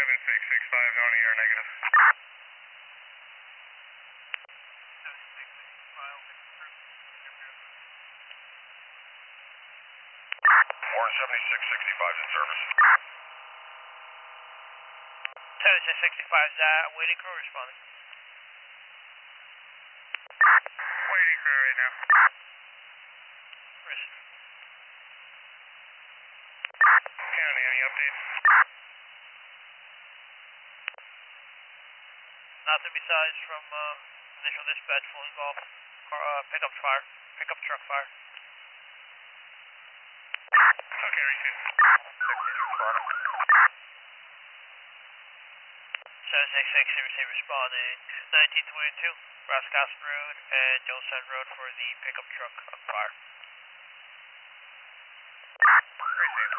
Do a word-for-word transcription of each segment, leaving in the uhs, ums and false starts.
seven six six five, on the air, negative. seven six six five, Warren seventy-six sixty-five is in service. seventy-six sixty-five is that waiting crew responding? Waiting crew right now. Listen. County, any updates? Nothing besides from uh, initial dispatch, full involved car, uh, pickup fire, pickup truck fire. Okay, received. sixty's responding. seven six six receive responding. nineteen twenty-two, Roscoff Road and Jonestown Road for the pickup truck fire. Received.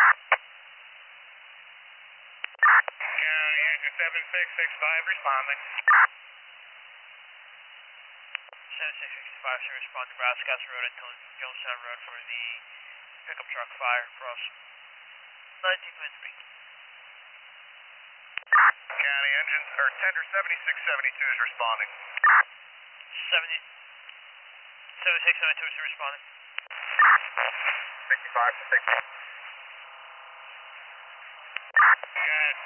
County, engine seven six six five responding. seven six six five should respond to Roscoff Road and Jonestown Road for the pickup truck fire across nineteen twenty-three. County, engine, or tender seventy-six seventy-two is responding. seventy, seventy-six seventy-two is responding. sixty-five to sixty. Good.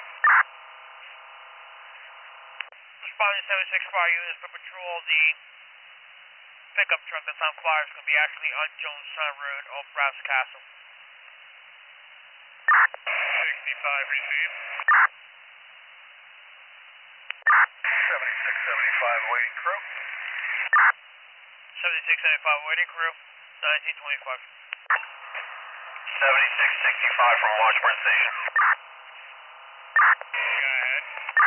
Responding seven six five units for patrol. The pickup truck that's on fire is going to be actually on Jonestown Road off Rouse Castle. sixty-five received. seventy-six seventy-five waiting crew. seventy-six seventy-five waiting crew, nineteen twenty-five. seventy-six sixty-five from Washburn Station. Go ahead.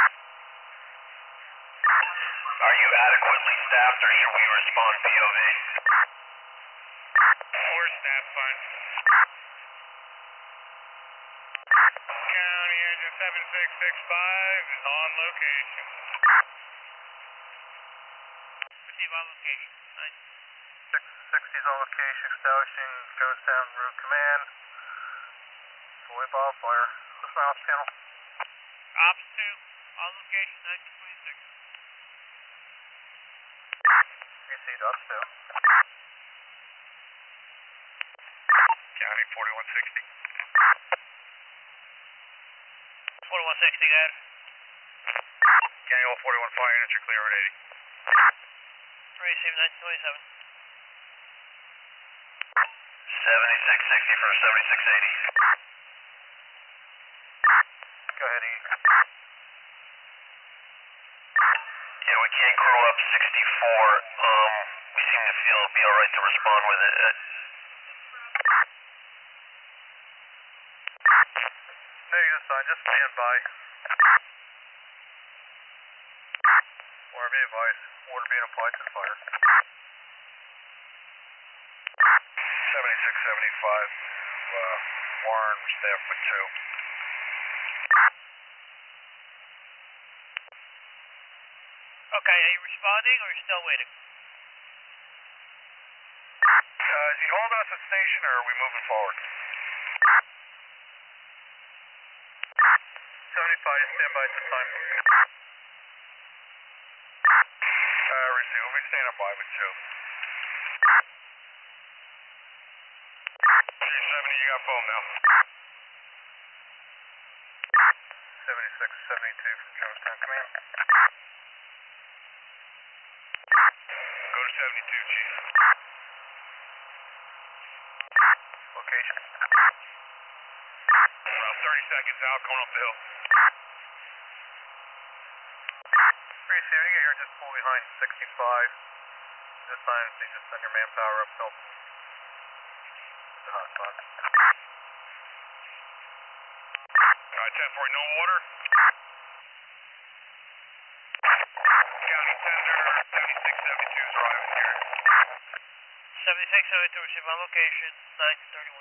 Are you adequately staffed or should we respond P O V? We're staffed fine. County engine seven six six five is on location. Receive on location. six sixty's on location, establishing Jonestown Road Command. Fully involved, fire. What's my ops channel? Ops two, on location, nineteen twenty-six. Received, ops two. County forty-one sixty. forty-one sixty, go ahead. County all forty-one fire units are clear at eighty. Receive nineteen twenty-seven. seventy-six sixty for seventy-six eighty. Go ahead, E. Yeah, we can't crew up sixty-four. Um, we seem to feel it'll be alright to respond with it. Negative sign, just stand by. Or be advised, water being applied to the fire. seventy-six seventy-five, uh, Warren, we're staffed with two. Okay, are you responding or are you still waiting? Uh, is he holding us at station or are we moving forward? seventy-five, stand by at this time. Uh, receive, we'll be standing by with two. three seventy, you got phone now. seventy-six seventy-two from Jonestown Command. Go to seventy-two, Chief. Location. Around thirty seconds out, going up the hill. Receive, when you get here, just pull behind sixty-five. This time, so you just send your manpower up, help. The hot spot. Alright, ten forty, no water. County tender, seventy-six seventy-two is arriving here. seventy-six seventy-two, receive on location, nineteen thirty-one.